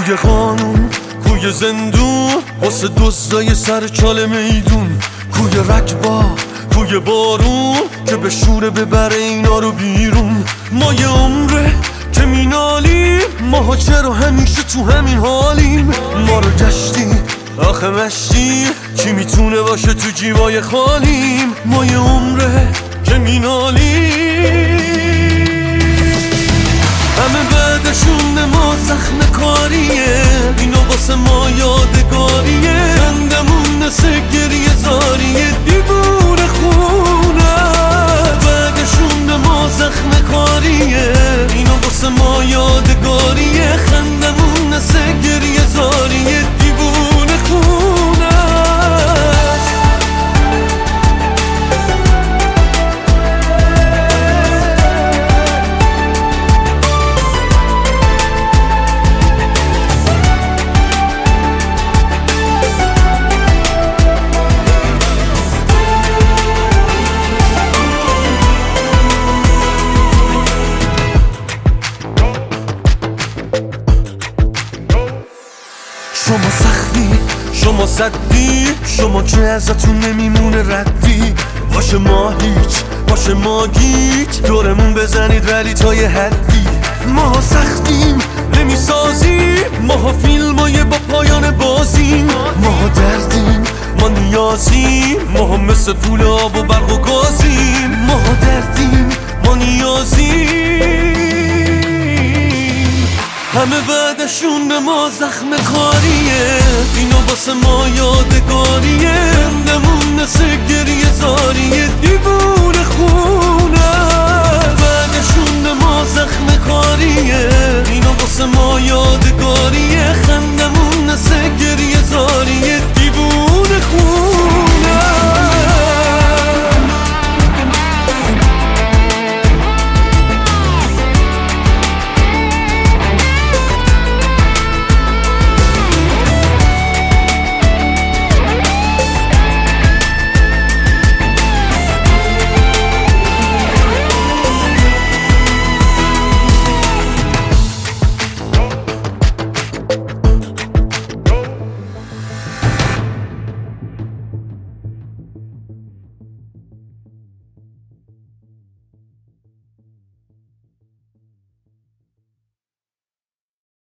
کوی قانون، کوی زندون، واسه دزدای سر چال میدون، کوی رکبا، کوی بارون که به شوره ببره اینا رو بیرون. ما یه عمره که مینالیم، ماها چرا همیشه تو همین حالیم؟ ما رو گشتیم آخه مشتیم، کی میتونه باشه تو جیبای خالیم؟ ما یه عمره که مینالیم، همه بعدشون ما زخم کاریه، اینو واسه ما یادگاریه، خندمون نسه گریه زاریه، دیوونه خونه. بعدشون ما زخم کاریه، اینو واسه ما یادگاریه، خندمون نسه گریه زاریه، دیوونه خونه. شما سختی، شما صدی، شما که ازتون نمیمونه ردی. باشه ما هیچ، باشه ما گیج، دورمون بزنید ولی تا یه حدی. ما سختیم نمیسازیم، ما فیلمای با پایان بازیم. ما دردیم، ما نیازیم، ما مثل پول آب و برق و گازیم. ما دردیم، ما نیازیم، همه بعدشون ما زخم کاریه، اینو واسه ما یادگاریه، خندمون نسه گریه زاریه، دیوونه خونه. بعدشون ما زخم کاریه، اینو واسه ما یادگاریه،